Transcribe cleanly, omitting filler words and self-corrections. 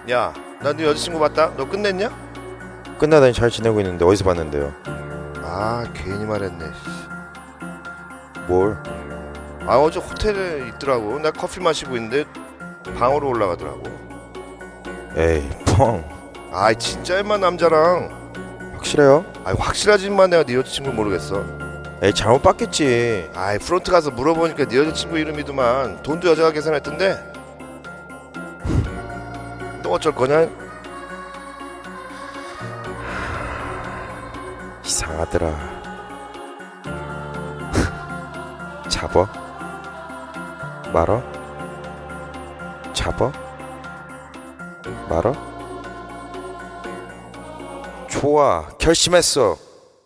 야, 나 네 여자친구 봤다. 너 끝냈냐? 끝나더니 잘 지내고 있는데 어디서 봤는데요? 아, 괜히 말했네. 뭘? 아, 어제 호텔에 있더라고. 나 커피 마시고 있는데 방으로 올라가더라고. 에이 뻥. 아이, 진짜 웬만 남자랑. 확실해요? 아이, 확실하지만 내가 네 여자친구 모르겠어. 에이 잘못 봤겠지. 아이, 프론트 가서 물어보니까 네 여자친구 이름이더만. 돈도 여자가 계산했던데. 너 어쩔 거냐? 이상하더라. 잡어? 말어? 잡어? 말어? 좋아, 결심했어.